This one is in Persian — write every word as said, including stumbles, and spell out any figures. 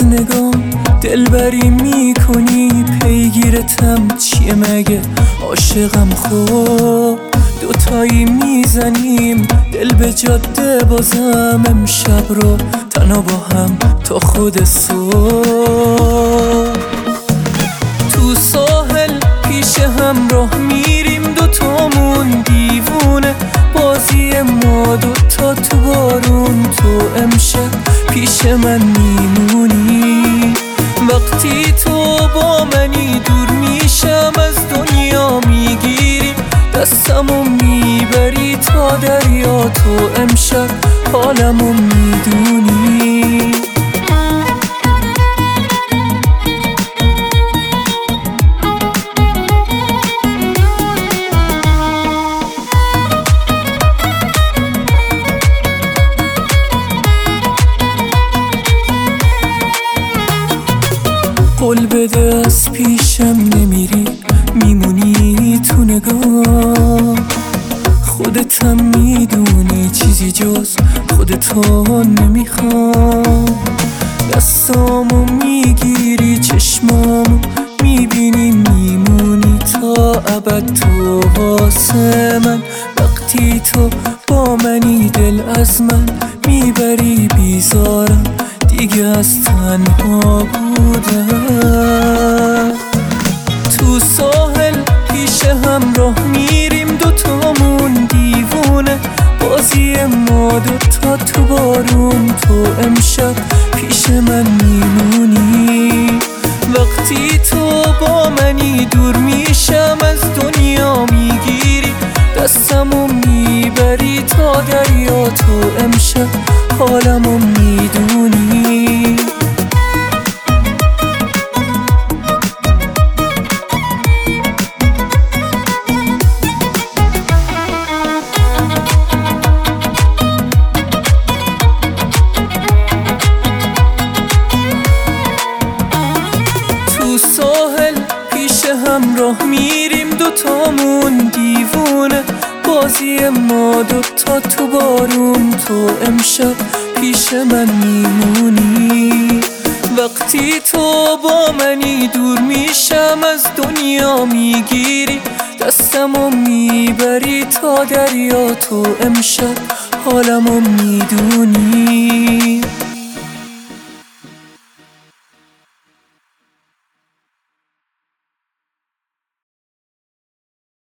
نگام دلبری میکنی، پیگیرتم چیه مگه عاشقم؟ خوب دوتایی میزنیم دل به جاده، بازم امشب رو تنها با هم تا خود صبح. تو ساحل پیش هم راه میریم دوتامون دیوونه، بازی ما دوتا تو بارون. تو امشب پیش من میمونی، وقتی تو با منی دور میشم از دنیا، میگیری دستمو میبری تا دریا. تو امشب حالمو میدونی. قول بده از پیشم نمیری، میمونی تو نگاه. خودتم میدونی چیزی جز خودتو نمیخوام. دستامو میگیری چشمامو میبینی، میمونی تا ابد تو واسه من. وقتی تو با منی دل از من میبری، بیزارم دیگه از تنها بودم. تو ساحل پیش هم راه میریم دوتامون دیوونه، بازی ما دوتا تو بارون. تو امشب پیش من میمونی، وقتی تو با منی دور میشم از دنیا، میگیری دستمو میبری تا دریا. تو امشب حالمو میدونی. تو ساحل پیش هم راه میریم دوتامون دیوونه، بازی ما دوتا تو بارون. تو امشب پیش من میمونی، وقتی تو با منی دور میشم از دنیا، میگیری دستمو میبری تا دریا. تو امشب حالمو میدونی.